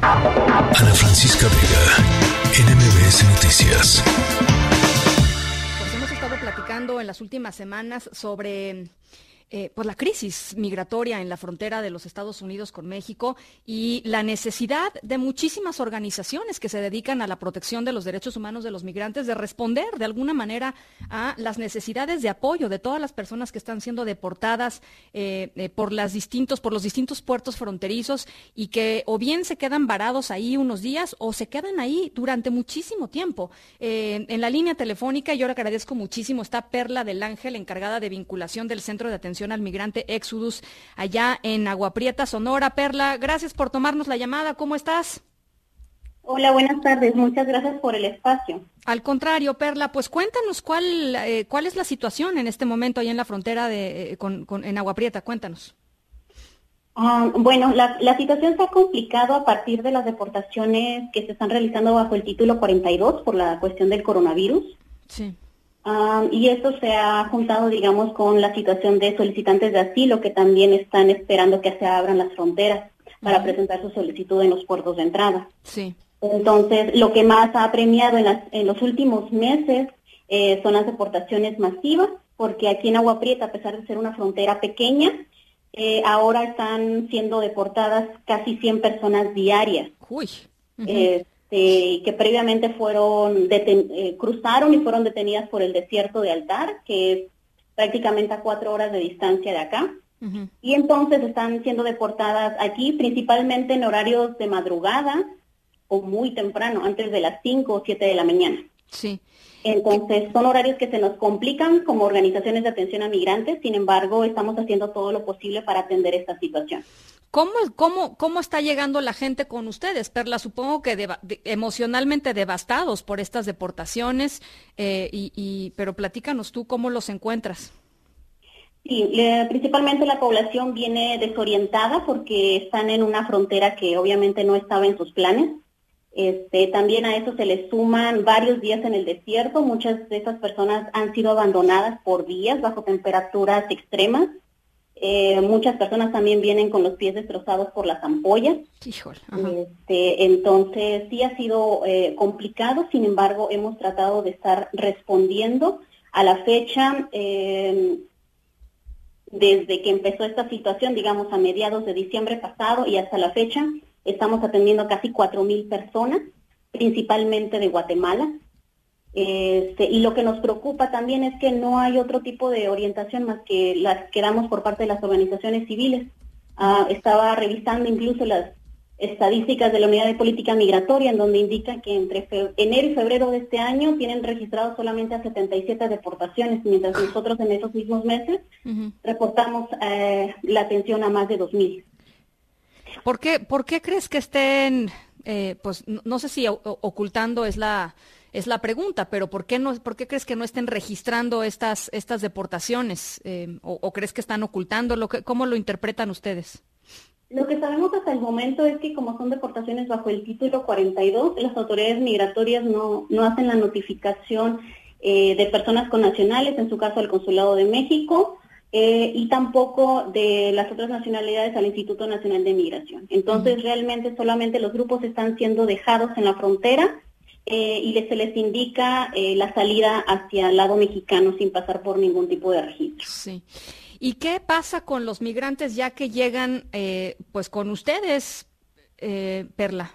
Ana Francisca Vega, NMBS Noticias. Pues hemos estado platicando en las últimas semanas sobre pues la crisis migratoria en la frontera de los Estados Unidos con México y la necesidad de muchísimas organizaciones que se dedican a la protección de los derechos humanos de los migrantes de responder de alguna manera a las necesidades de apoyo de todas las personas que están siendo deportadas por los distintos puertos fronterizos y que o bien se quedan varados ahí unos días o se quedan ahí durante muchísimo tiempo. En la línea telefónica, yo le agradezco muchísimo, está Perla del Ángel, encargada de vinculación del Centro de Atención al Migrante Exodus, allá en Agua Prieta, Sonora. Perla, gracias por tomarnos la llamada. ¿Cómo estás? Hola, buenas tardes. Muchas gracias por el espacio. Al contrario, Perla, pues cuéntanos cuál es la situación en este momento ahí en la frontera en Agua Prieta. Cuéntanos. Bueno, la situación se ha complicado a partir de las deportaciones que se están realizando bajo el título 42 por la cuestión del coronavirus. Sí. Y esto se ha juntado, digamos, con la situación de solicitantes de asilo que también están esperando que se abran las fronteras para presentar su solicitud en los puertos de entrada. Sí. Entonces, lo que más ha premiado en los últimos meses son las deportaciones masivas, porque aquí en Agua Prieta, a pesar de ser una frontera pequeña, ahora están siendo deportadas casi 100 personas diarias. Uy. Que previamente cruzaron y fueron detenidas por el desierto de Altar, que es prácticamente a 4 horas de distancia de acá. Uh-huh. Y entonces están siendo deportadas aquí, principalmente en horarios de madrugada o muy temprano, antes de las 5 o 7 de la mañana. Sí. Entonces son horarios que se nos complican como organizaciones de atención a migrantes, sin embargo estamos haciendo todo lo posible para atender esta situación. ¿Cómo está llegando la gente con ustedes, Perla? Supongo que emocionalmente devastados por estas deportaciones, pero platícanos tú cómo los encuentras. Sí, principalmente la población viene desorientada porque están en una frontera que obviamente no estaba en sus planes. También a eso se les suman varios días en el desierto. Muchas de esas personas han sido abandonadas por días bajo temperaturas extremas. Muchas personas también vienen con los pies destrozados por las ampollas. Híjole. Entonces sí ha sido complicado, sin embargo hemos tratado de estar respondiendo. A la fecha, desde que empezó esta situación, digamos a mediados de diciembre pasado y hasta la fecha, estamos atendiendo casi 4,000 personas, principalmente de Guatemala. Y lo que nos preocupa también es que no hay otro tipo de orientación más que las que damos por parte de las organizaciones civiles. Estaba revisando incluso las estadísticas de la Unidad de Política Migratoria, en donde indica que entre enero y febrero de este año tienen registrados solamente a 77 deportaciones, mientras nosotros en esos mismos meses reportamos la atención a más de 2,000. ¿Por qué crees que estén, pues no sé si ocultando es la pregunta, pero ¿por qué crees que no estén registrando estas deportaciones? ¿O crees que están ocultándolo? ¿Cómo lo interpretan ustedes? Lo que sabemos hasta el momento es que como son deportaciones bajo el título 42, las autoridades migratorias no hacen la notificación de personas connacionales, en su caso al Consulado de México, y tampoco de las otras nacionalidades al Instituto Nacional de Migración. Entonces realmente solamente los grupos están siendo dejados en la frontera y se les indica la salida hacia el lado mexicano sin pasar por ningún tipo de registro. Sí. ¿Y qué pasa con los migrantes ya que llegan pues con ustedes, Perla?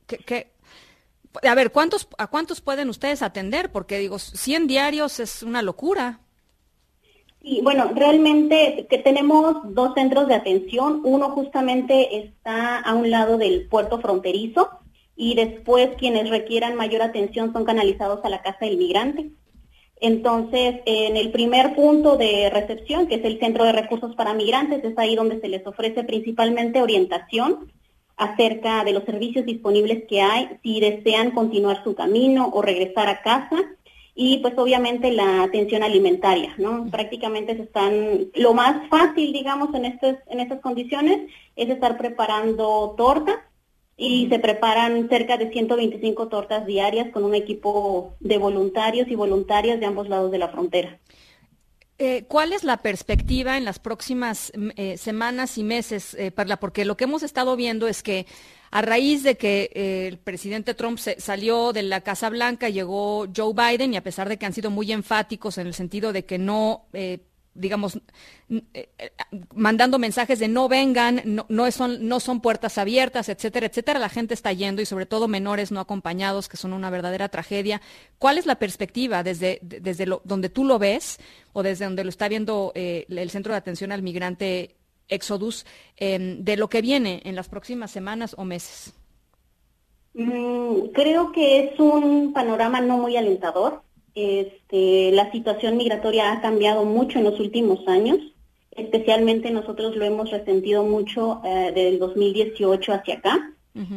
A ver, ¿a cuántos pueden ustedes atender? Porque digo, 100 diarios es una locura. Sí, bueno, realmente que tenemos 2 centros de atención. Uno justamente está a un lado del puerto fronterizo y después quienes requieran mayor atención son canalizados a la Casa del Migrante. Entonces, en el primer punto de recepción, que es el Centro de Recursos para Migrantes, es ahí donde se les ofrece principalmente orientación acerca de los servicios disponibles que hay, si desean continuar su camino o regresar a casa, y pues obviamente la atención alimentaria, ¿no? Prácticamente lo más fácil, digamos, en estas condiciones es estar preparando tortas, y se preparan cerca de 125 tortas diarias con un equipo de voluntarios y voluntarias de ambos lados de la frontera. ¿Cuál es la perspectiva en las próximas semanas y meses, Perla? Porque lo que hemos estado viendo es que a raíz de que el presidente Trump salió de la Casa Blanca, llegó Joe Biden, y a pesar de que han sido muy enfáticos en el sentido de que no, digamos, mandando mensajes de no vengan, no son puertas abiertas, etcétera, etcétera, la gente está yendo, y sobre todo menores no acompañados, que son una verdadera tragedia. ¿Cuál es la perspectiva desde donde tú lo ves, o desde donde lo está viendo el Centro de Atención al Migrante Exodus, de lo que viene en las próximas semanas o meses? Creo que es un panorama no muy alentador. La situación migratoria ha cambiado mucho en los últimos años, especialmente nosotros lo hemos resentido mucho desde el 2018 hacia acá,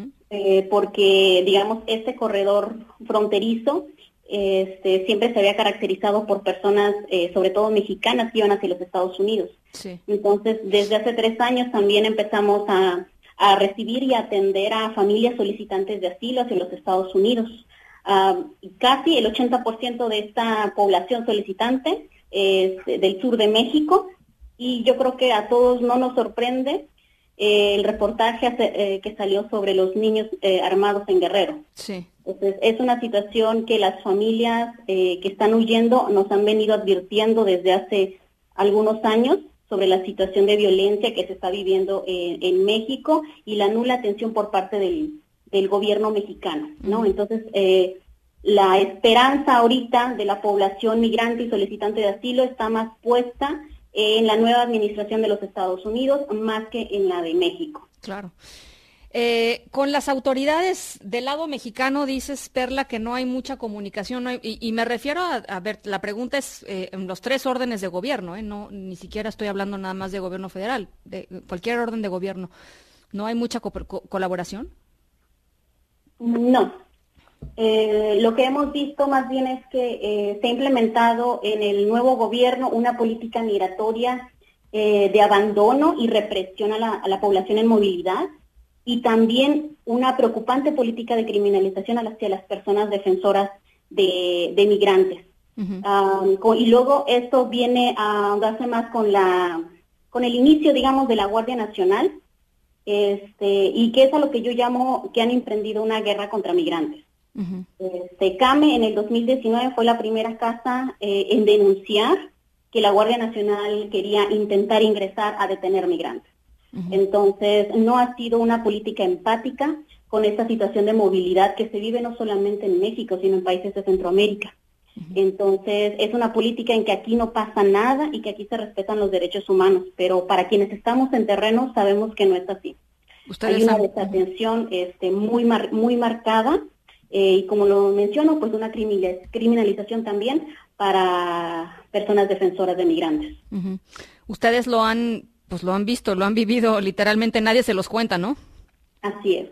porque, digamos, este corredor fronterizo siempre se había caracterizado por personas, sobre todo mexicanas, que iban hacia los Estados Unidos. Sí. Entonces, desde hace 3 años también empezamos a recibir y atender a familias solicitantes de asilo hacia los Estados Unidos. Casi el 80% de esta población solicitante es del sur de México, y yo creo que a todos no nos sorprende el reportaje que salió sobre los niños armados en Guerrero. Sí. Entonces, es una situación que las familias que están huyendo nos han venido advirtiendo desde hace algunos años sobre la situación de violencia que se está viviendo en México y la nula atención por parte del gobierno mexicano, ¿no? Entonces, la esperanza ahorita de la población migrante y solicitante de asilo está más puesta en la nueva administración de los Estados Unidos más que en la de México. Claro. Con las autoridades del lado mexicano, dices, Perla, que no hay mucha comunicación, y me refiero a ver, la pregunta es en los 3 órdenes de gobierno, no, ni siquiera estoy hablando nada más de gobierno federal, de cualquier orden de gobierno. ¿No hay mucha colaboración? No. Lo que hemos visto más bien es que se ha implementado en el nuevo gobierno una política migratoria de abandono y represión a la población en movilidad, y también una preocupante política de criminalización hacia las personas defensoras de migrantes. Y luego esto viene a darse más con el inicio, digamos, de la Guardia Nacional, y que es a lo que yo llamo que han emprendido una guerra contra migrantes. CAME en el 2019 fue la primera casa en denunciar que la Guardia Nacional quería intentar ingresar a detener migrantes. Entonces, no ha sido una política empática con esta situación de movilidad que se vive no solamente en México, sino en países de Centroamérica. Entonces, es una política en que aquí no pasa nada y que aquí se respetan los derechos humanos, pero para quienes estamos en terreno sabemos que no es así. Hay una desatención muy marcada, y como lo menciono, pues una criminalización también para personas defensoras de migrantes. Ustedes lo han visto, lo han vivido, literalmente nadie se los cuenta, ¿no? Así es.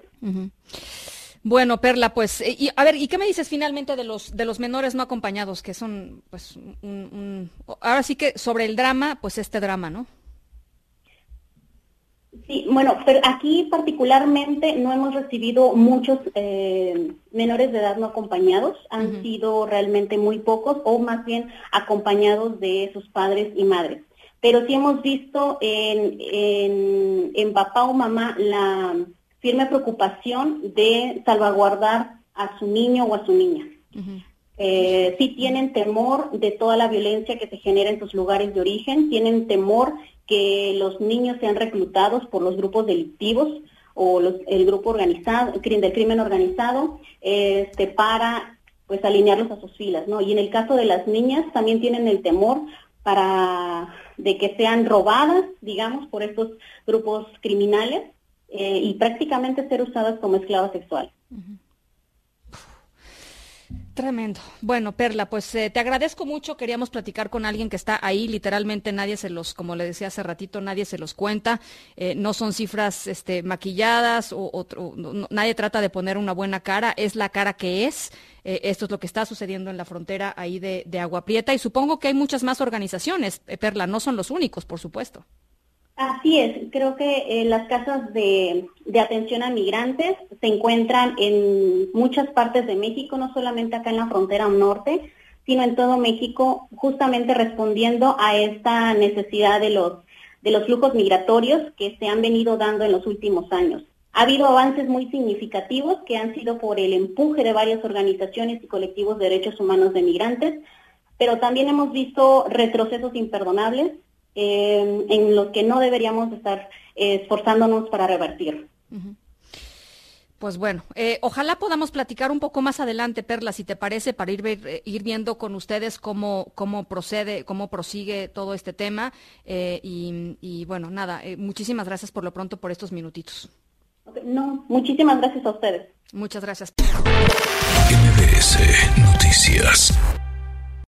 Bueno, Perla, pues, a ver, ¿y qué me dices finalmente de los menores no acompañados, que son, pues, ahora sí que sobre el drama, pues este drama, ¿no? Sí, bueno, pero aquí particularmente no hemos recibido muchos menores de edad no acompañados, han sido realmente muy pocos, o más bien acompañados de sus padres y madres. Pero sí hemos visto en papá o mamá la firme preocupación de salvaguardar a su niño o a su niña. Sí tienen temor de toda la violencia que se genera en sus lugares de origen, tienen temor que los niños sean reclutados por los grupos delictivos o el grupo organizado, del crimen organizado, para pues alinearlos a sus filas, ¿no? Y en el caso de las niñas también tienen el temor de que sean robadas, digamos, por estos grupos criminales y prácticamente ser usadas como esclavas sexuales. Tremendo. Bueno, Perla, pues te agradezco mucho. Queríamos platicar con alguien que está ahí. Literalmente nadie como le decía hace ratito, nadie se los cuenta. No son cifras maquilladas nadie trata de poner una buena cara. Es la cara que es. Esto es lo que está sucediendo en la frontera ahí de Agua Prieta. Y supongo que hay muchas más organizaciones, Perla. No son los únicos, por supuesto. Así es, creo que las casas de atención a migrantes se encuentran en muchas partes de México, no solamente acá en la frontera norte, sino en todo México, justamente respondiendo a esta necesidad de los flujos migratorios que se han venido dando en los últimos años. Ha habido avances muy significativos que han sido por el empuje de varias organizaciones y colectivos de derechos humanos de migrantes, pero también hemos visto retrocesos imperdonables en los que no deberíamos estar esforzándonos para revertir. Pues bueno, ojalá podamos platicar un poco más adelante, Perla, si te parece, para ir viendo con ustedes cómo prosigue todo este tema. Y bueno, nada, muchísimas gracias por lo pronto por estos minutitos. No, muchísimas gracias a ustedes. Muchas gracias. MBS Noticias.